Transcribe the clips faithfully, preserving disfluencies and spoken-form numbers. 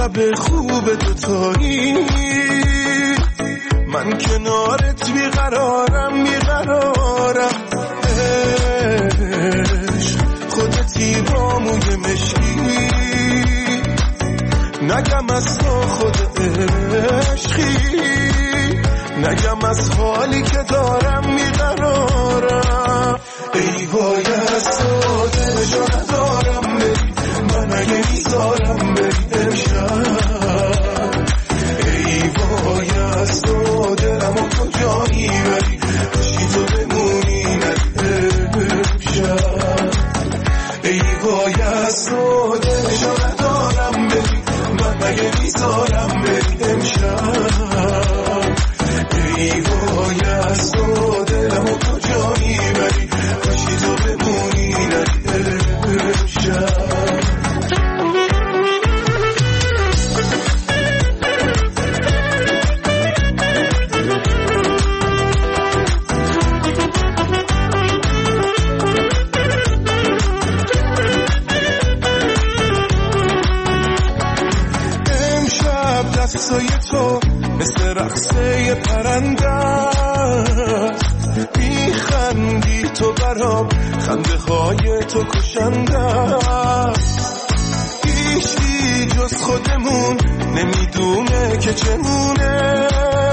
شب خوب دوتایی، من کنارت بیقرارم بیقرارم. عشق خودتی با موی مشکی، نگم از تو خود عشقی، نگم از حالی که دارم بیقرارم. ای وای از تو دلشو ندارم بری، من اگه میذارم بری امشب. ای وای از تو دلمو کجا میبری، کشی تو بمونی نری امشب. ای وای از تو دلشو ندارم بری، من اگه میذارم بری امشب. ای وای از تو دلمو کجا میبری، کشی تو بمونی نری امشب. دستای تو مثل رقصه پرنده است، میخندی تو برام، خنده های تو کشنده است. هیچی جز خودمون نمیدونه که چمونه،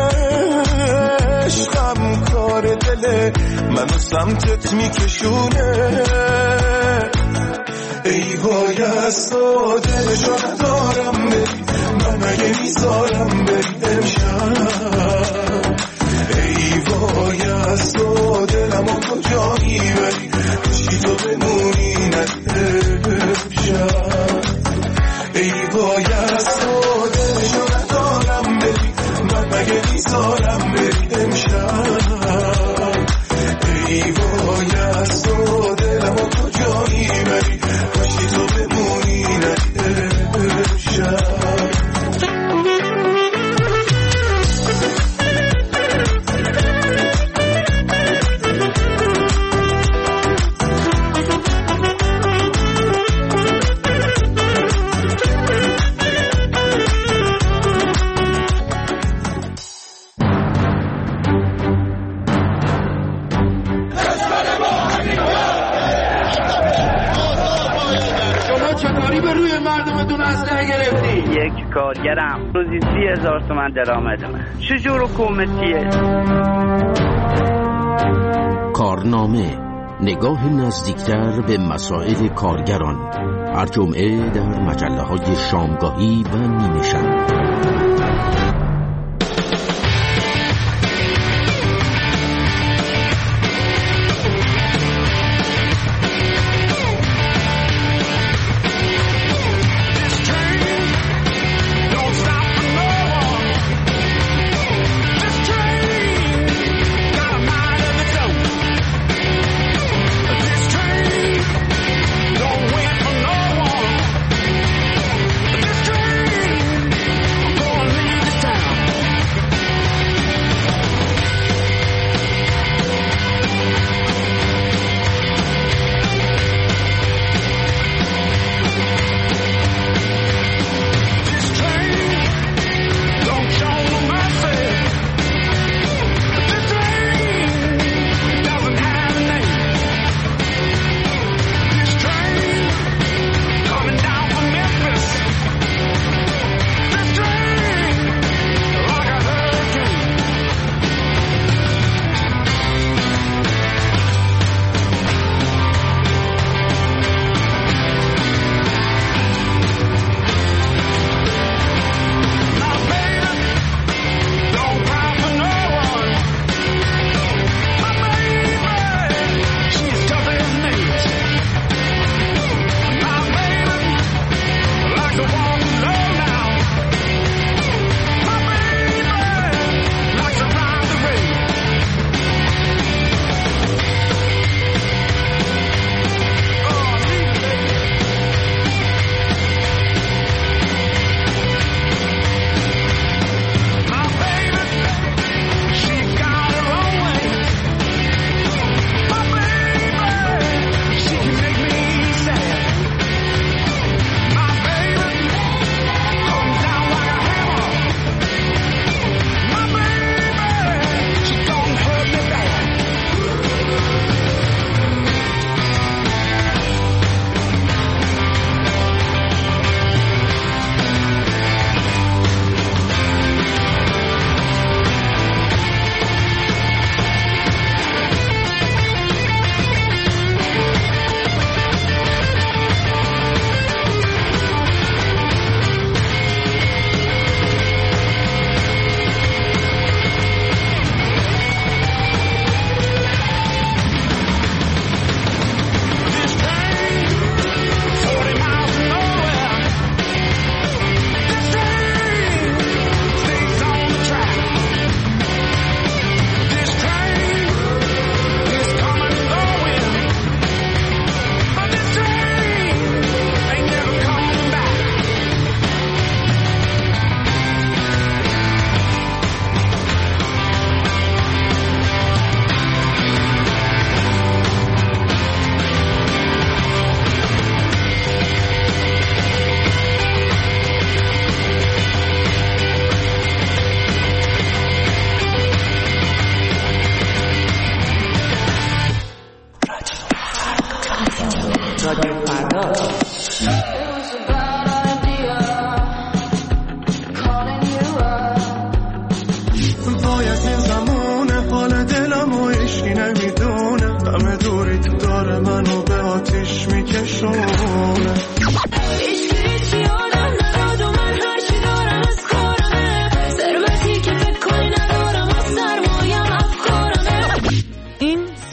عشقم کار دله منو سمتت میکشونه. ای وای از تو دلشو ندارم بری، من اگه میذارم بری امشب. ای وای از تو دلمو کجا میبری، کشی تو بمونی نری امشب. ای وای از تو دلشو ندارم بری، من اگه میذارم بری امشب. ای وای از تو دلمو کجا میبری، کشی تو بمونی نری امشب. کارگرم روزی سی هزار تومن درآمدمه. چجور حکومتیه؟ کارنامه، نگاه نزدیکتر به مسائل کارگران، هر جمعه در مجله های شامگاهی و نیمه شب.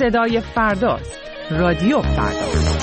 صدای فرداست. رادیو فردا.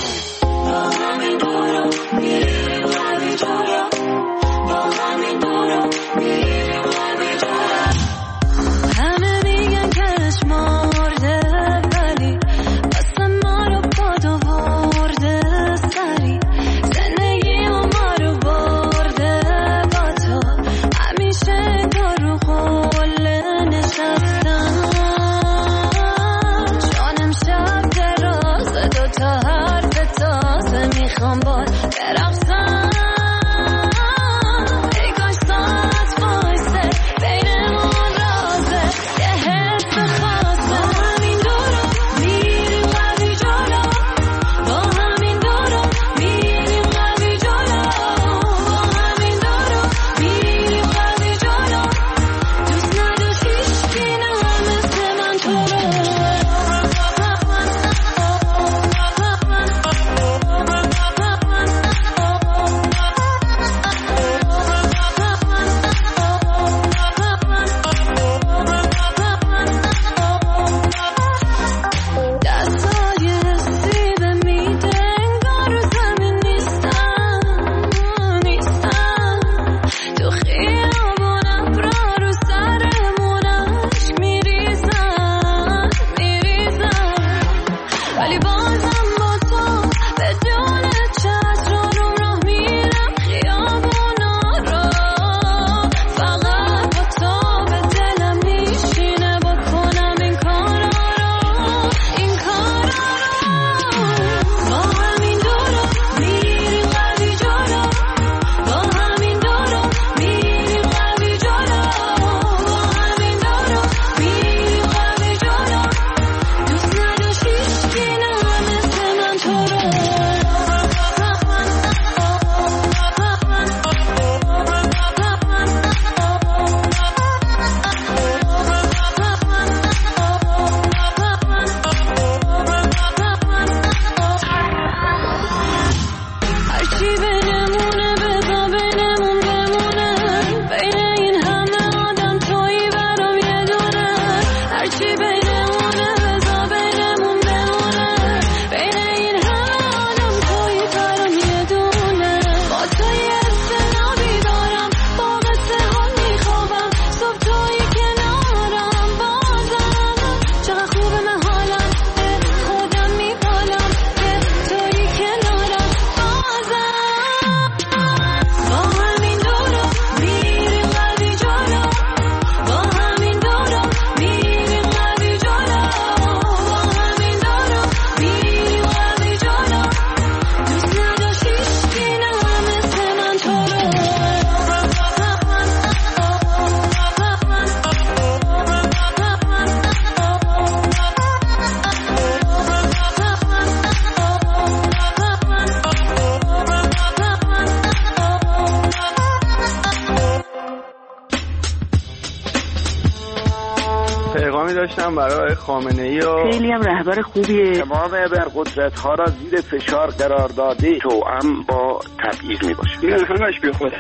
داشتم برای خامنه‌ای و خیلی هم رهبر خوبیه. تمام ابرقدرت‌ها را زیر فشار قرار داده، توأم با تبعیض میباشه. این همش بی خوده.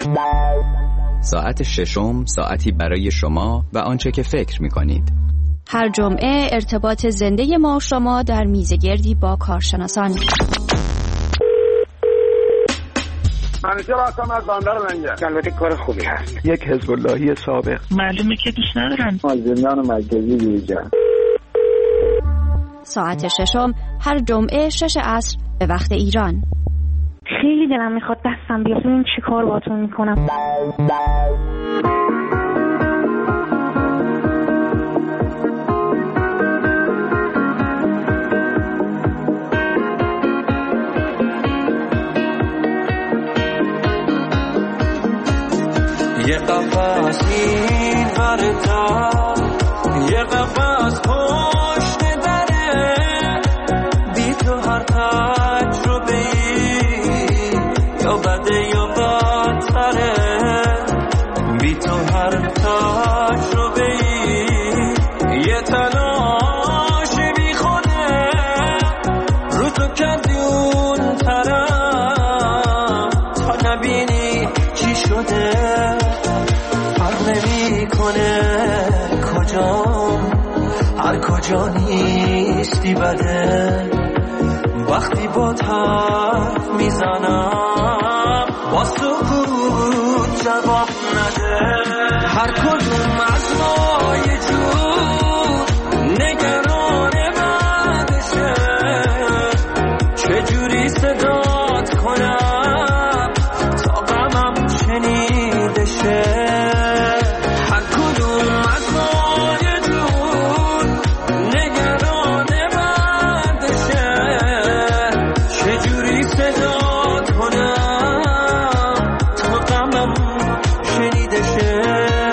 ساعت ششم، ساعتی برای شما و آنچه که فکر میکنید. هر جمعه ارتباط زنده ما و شما در میزگردی با کارشناسان. منیشه راستم از باندار منجه. البته کار خوبی هست. یک حزب اللهی سابق. معلومه که دوست ندارن. از زندان مرکزی بیرون. ساعت ششم هر جمعه شش عصر به وقت ایران. خیلی دلم میخواد دستم بیاد ببین چی کار باهاتون میکنم. یه قفص این ورتا، یه قفص پشت دره، بی تو هر تجربه یا بده یا بدتره، بی تو هر تجربه یه تلاش بی خوده، رو تو کردی اون طرف تا نبینی چی شده. فرق نمی کنه کجام، هر کجا نیستی بده وقتی با حرف میزنم با سکوت جواب نده هر کدوم از ما یه جور نگران بعدشه چجوری صدات کنم تا غمم شنیده شه هر کدوم از ما یه جور نگران بعدشه چجوری صدات کنم تا غمم شنیده شه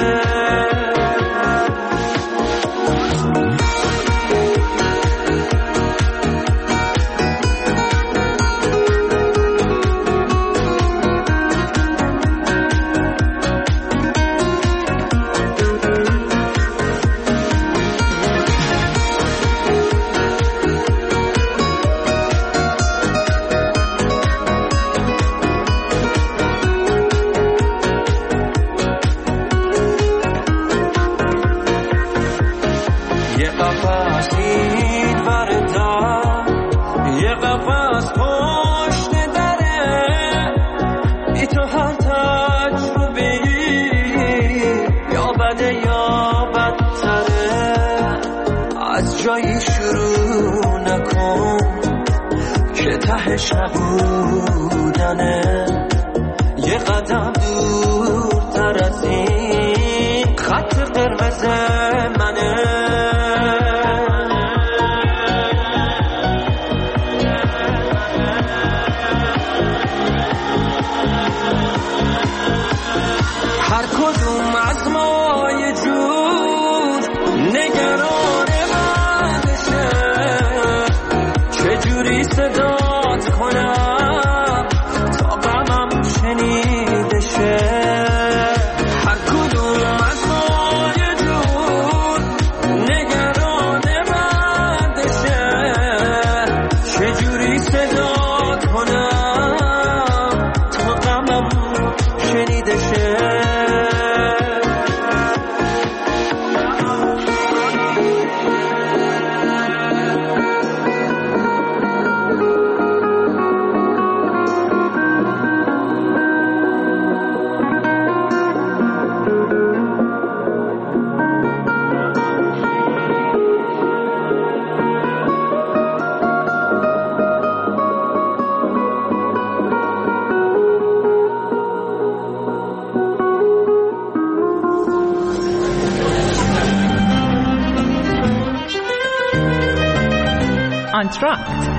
جایی شروع نکن که تهش نبودنه یه قدم دورتر از این خط قرمز منه هر کدوم از ما یه جور نگران چجوری صدات کنم تا غمم شنیده شه هر کدوم از ما یه جور نگران بعدشه چجوری صدات کنم تا غمم شنیده شه آنتراکت.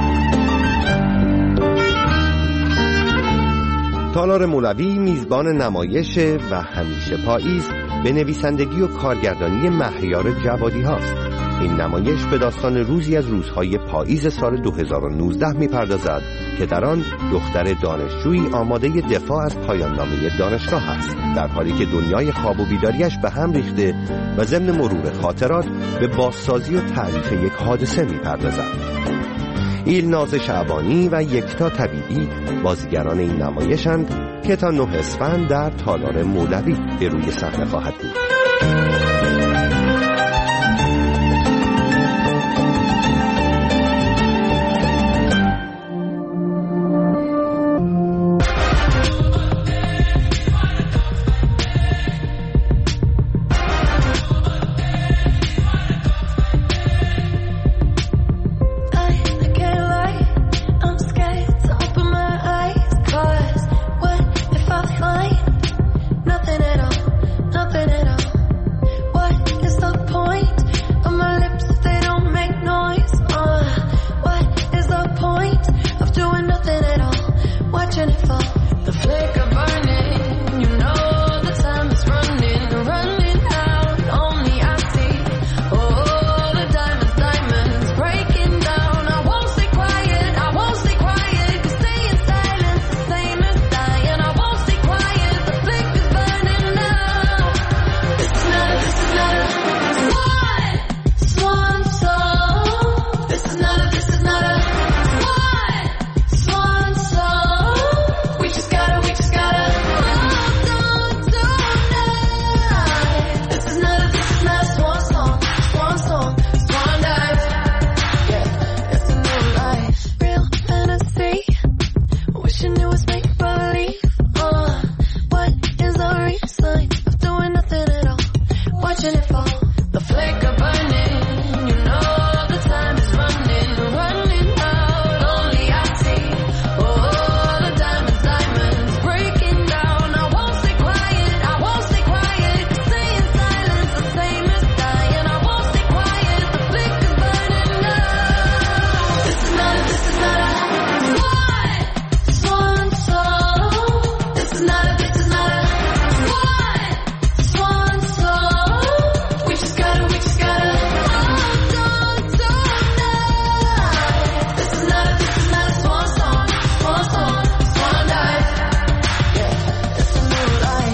تالار مولوی میزبان نمایش و همیشه پاییز به نویسندگی و کارگردانی مهیار جوادی هاست. این نمایش به داستان روزی از روزهای پاییز سال دو هزار و نوزده میپردازد که در آن دختر دانشجویی آماده دفاع از پایان نامه دانشگاه است، در حالی که دنیای خواب و بیداریش به هم ریخته و ضمن مرور خاطرات به بازسازی و تعریف یک حادثه میپردازد. ایلناز شعبانی و یکتا طبیبی بازیگران این نمایشند که تا نه اسفند در تالار مولوی به روی صحنه خواهد بود. Nothing at all, nothing at all. watching it fall. The flicker burning, you know the time is running, running out. Only I see, oh, the diamonds, diamonds breaking down. I won't stay quiet, I won't stay quiet. Staying silent, the same as dying. I won't stay quiet, the flicker's burning out. This is not a, this is not a swan, swan song. This is not a, this is not a swan, swan song. We just gotta, we just gotta hold on tonight. This is not a, this is not a swan song, swan song, swan dive. Yeah, it's a new life.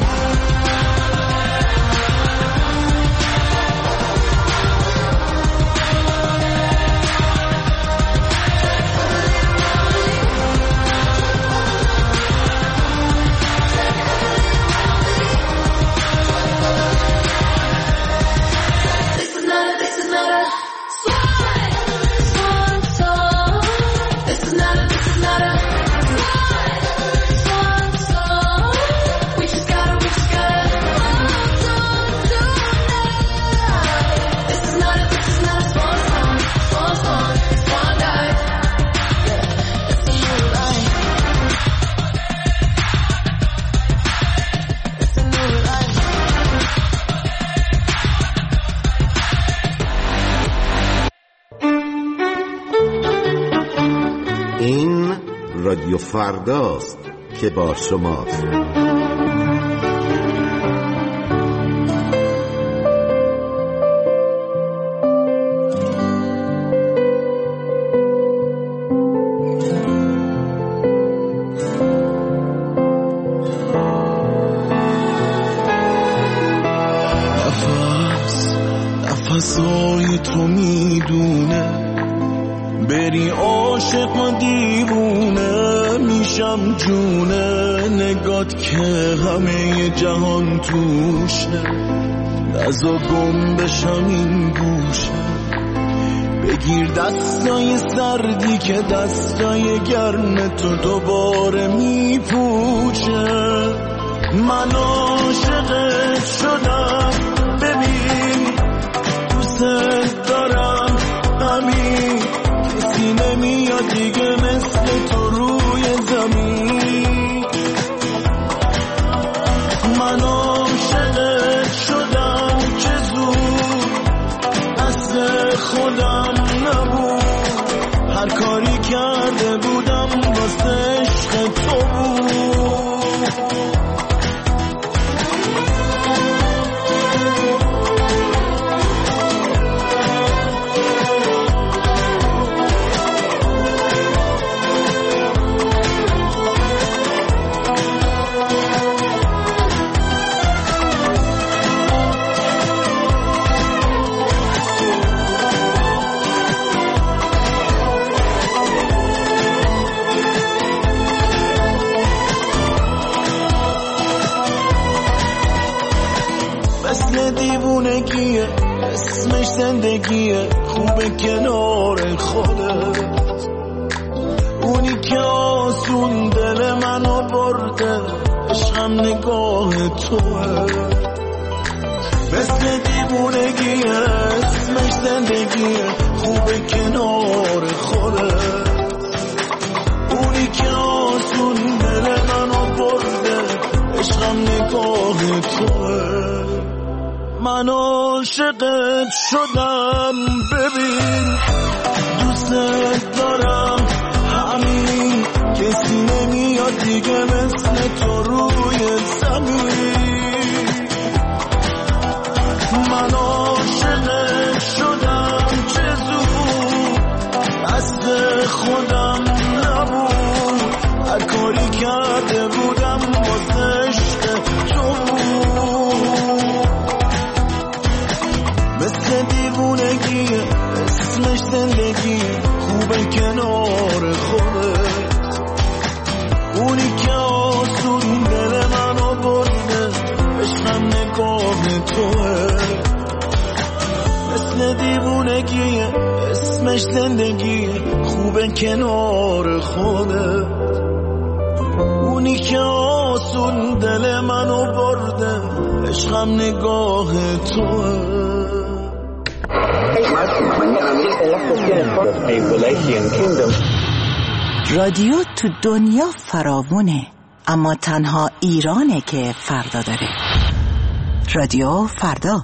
This is not a, this is not a swan, swan song. This is not a, this is not a swan, swan song. We just gotta, we just gotta hold on tonight. This is not a, this is not a swan song, swan song, swan dive. Yeah, it's a new life. It's a new life. این رادیو فرداست که با شماست. نفس نفسای تو میدونه بری عاشق و دیوونه میشم جونه نگات که همه جهان توشه نزا گم بشم این گوشه بگیر دستای سردی که دستای گرم تو دوباره میپوشه من عاشقت شدم ببین دوست دارم همین کسی نمیاد دیگه مثل تو روی زمین من عاشقت شدم که زود اصل خودم نبود هر کاری کرده بودم واسه عشق تو بود دیوونگیه اسمش زندگیه خوبه کنار خودت اونی که آسون دل منو برده عشقم نگاه توه مثل دیوونگیه اسمش زندگیه خوبه کنار خودت اونی که آسون دل منو برده عشقم نگاه توه من عاشقت شدم ببین دوست دارم همین کسی نمیاد دیگه مثل تو روی زمین من عاشقت شدم چه زود دست خودم نبود هر کاری کرده بودم واسه عشق تو مثل دیوونگیه اسمش زندگیه خوبه کنار خودت اونی که آسون دل منو برده عشقم نگاه توه مثل دیوونگیه اسمش زندگیه خوبه کنار خودت اونی که آسون دل منو برده عشقم نگاه توه. رادیو تو دنیا فراوونه، اما تنها ایرانه که فردا داره. رادیو فردا.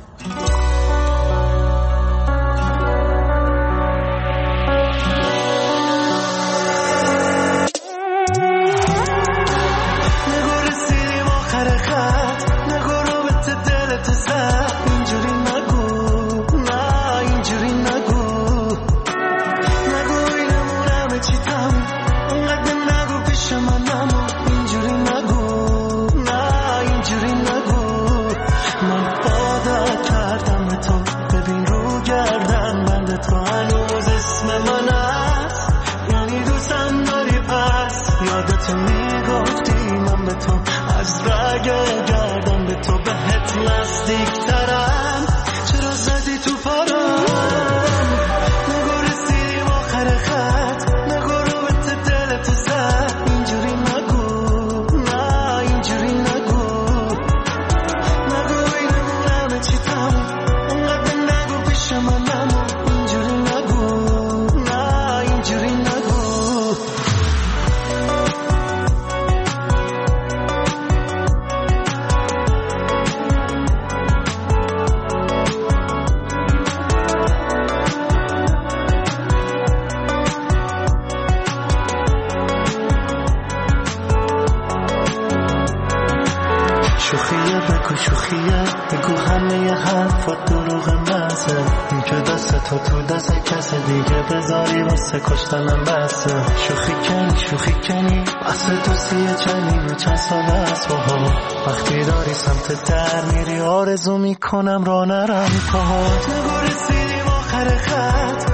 شوخیه بگو شوخیه بگو همه حرفات دروغ محضه، این که دست تو تو دست کس دیگه بذاری واسه کشتنم بسه. شوخی کنی شوخی کنی اصل تو سیه چنین چند ساله است باها، وقتی داری سمت در میری آرزو میکنم را نرم پاهات. نگو رسیدیم آخر خط